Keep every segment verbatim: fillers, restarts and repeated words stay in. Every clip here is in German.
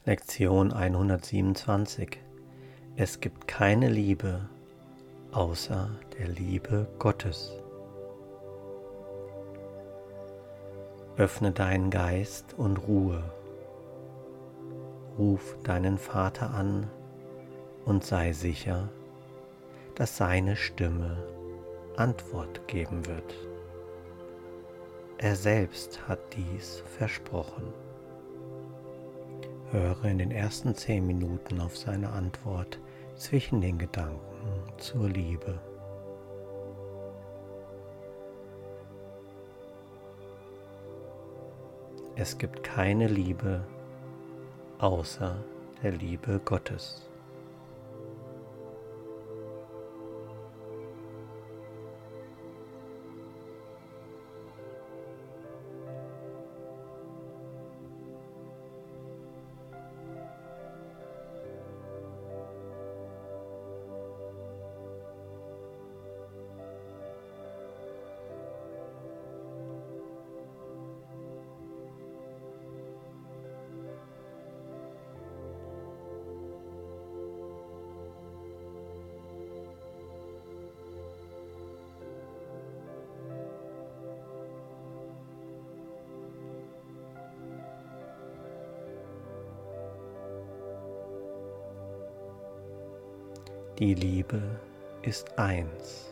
Lektion hundertsiebenundzwanzig. Es gibt keine Liebe außer der Liebe Gottes. Öffne deinen Geist und Ruhe. Ruf deinen Vater an und sei sicher, dass seine Stimme Antwort geben wird. Er selbst hat dies versprochen. Höre in den ersten zehn Minuten auf seine Antwort zwischen den Gedanken zur Liebe. Es gibt keine Liebe außer der Liebe Gottes. Die Liebe ist eins.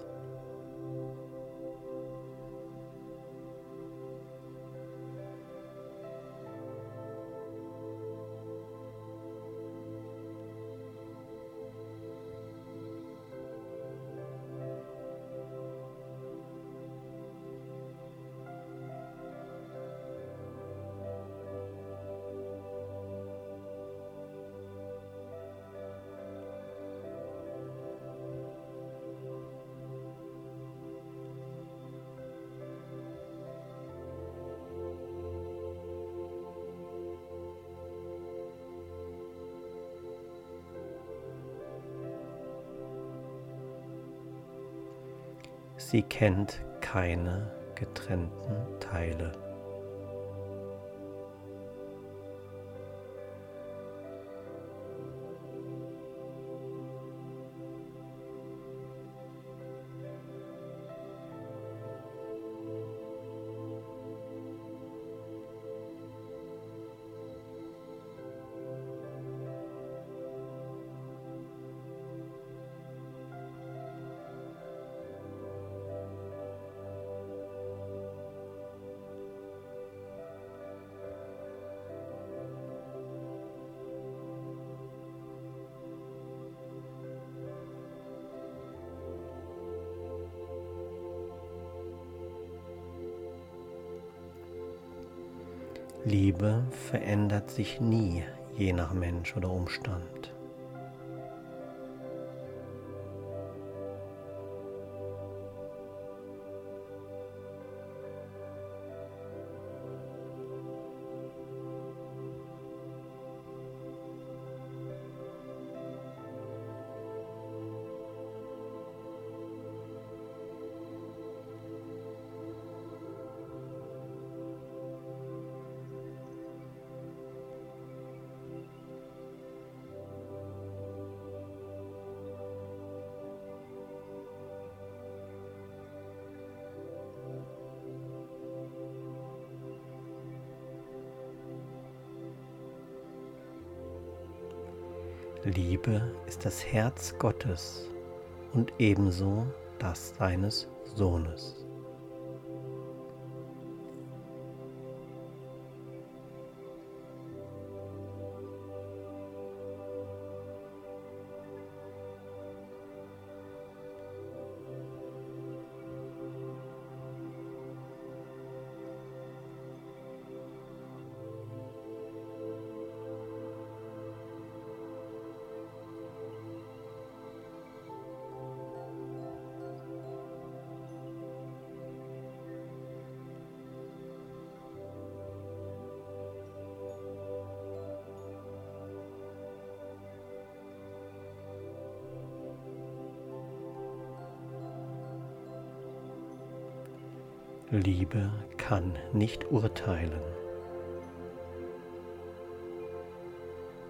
Sie kennt keine getrennten Teile. Liebe verändert sich nie, je nach Mensch oder Umstand. Liebe ist das Herz Gottes und ebenso das seines Sohnes. Liebe kann nicht urteilen.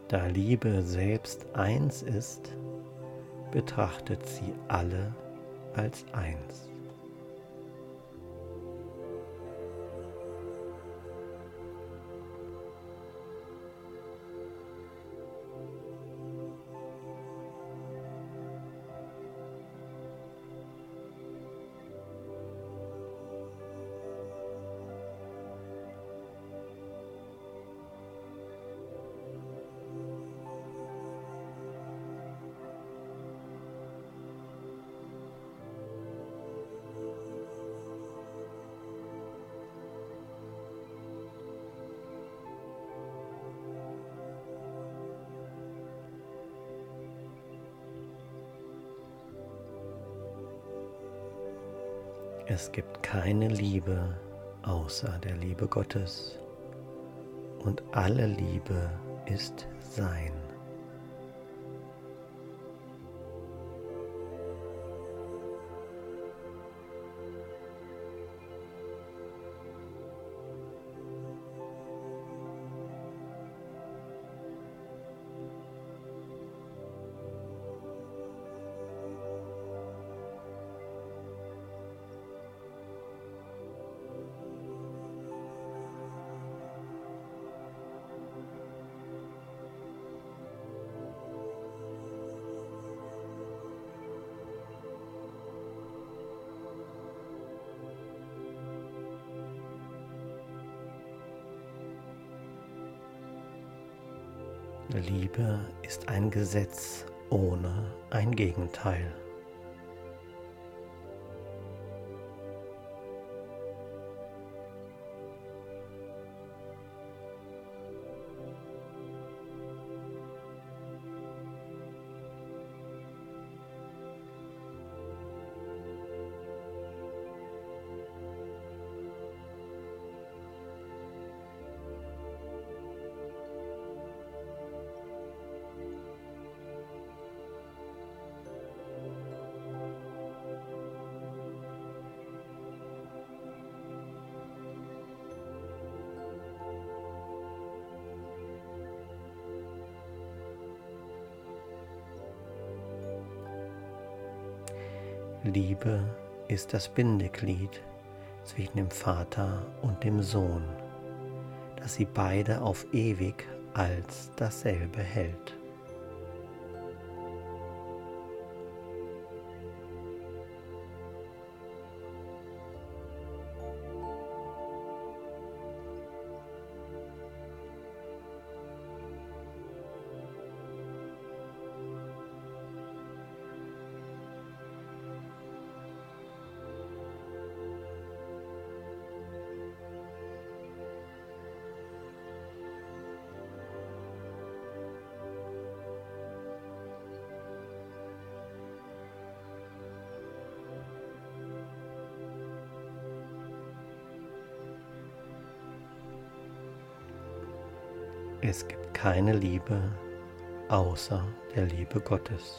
Da Liebe selbst eins ist, betrachtet sie alle als eins. Es gibt keine Liebe außer der Liebe Gottes und alle Liebe ist Sein. Liebe ist ein Gesetz ohne ein Gegenteil. Liebe ist das Bindeglied zwischen dem Vater und dem Sohn, das sie beide auf ewig als dasselbe hält. Es gibt keine Liebe außer der Liebe Gottes.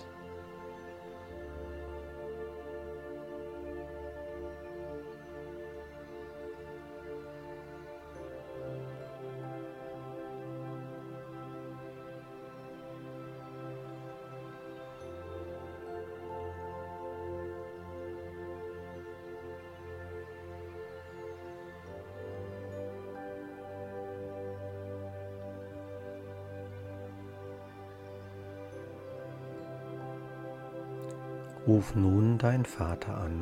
Ruf nun deinen Vater an.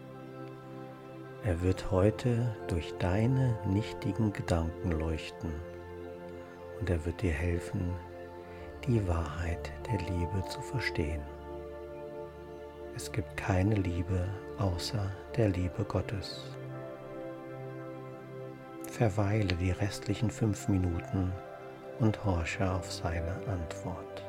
Er wird heute durch deine nichtigen Gedanken leuchten und er wird dir helfen, die Wahrheit der Liebe zu verstehen. Es gibt keine Liebe außer der Liebe Gottes. Verweile die restlichen fünf Minuten und horche auf seine Antwort.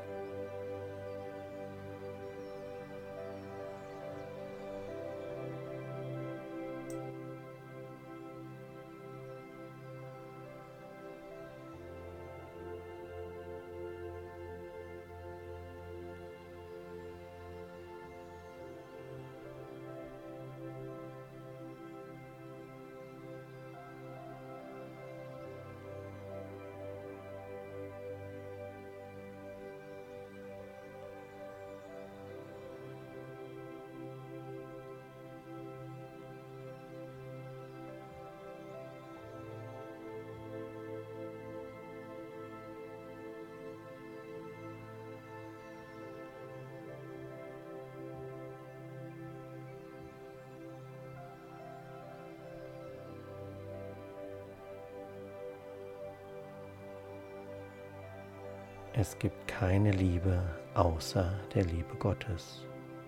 Es gibt keine Liebe außer der Liebe Gottes.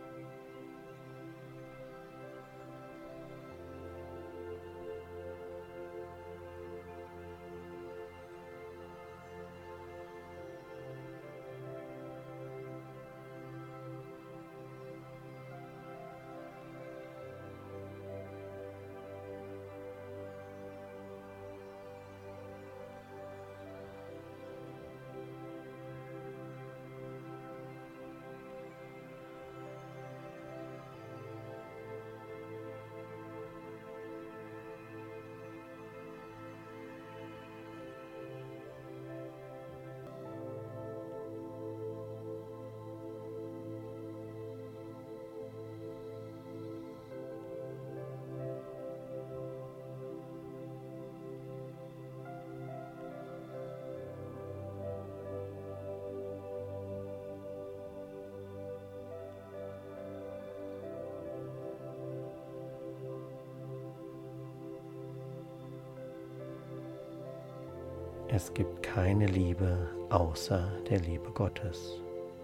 Es gibt keine Liebe außer der Liebe Gottes.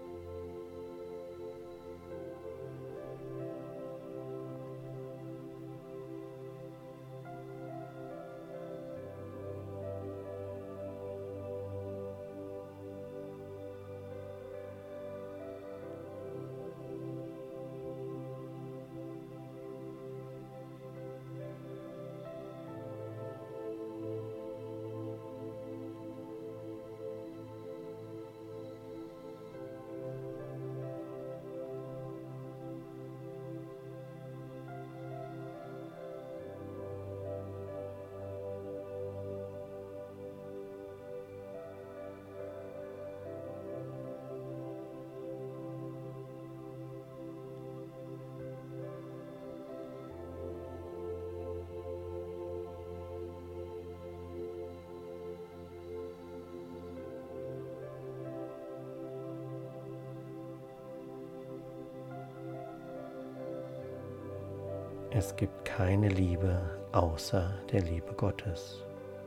Es gibt keine Liebe außer der Liebe Gottes.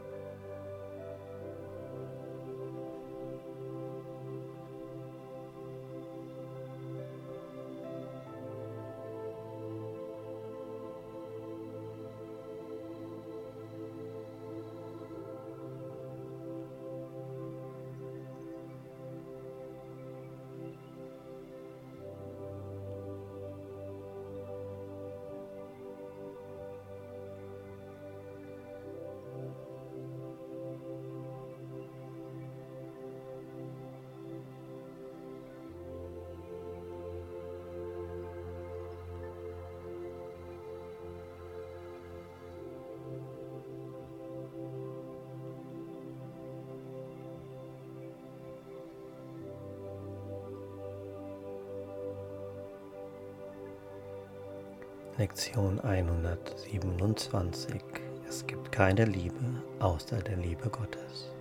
Lektion hundertsiebenundzwanzig. Es gibt keine Liebe außer der Liebe Gottes.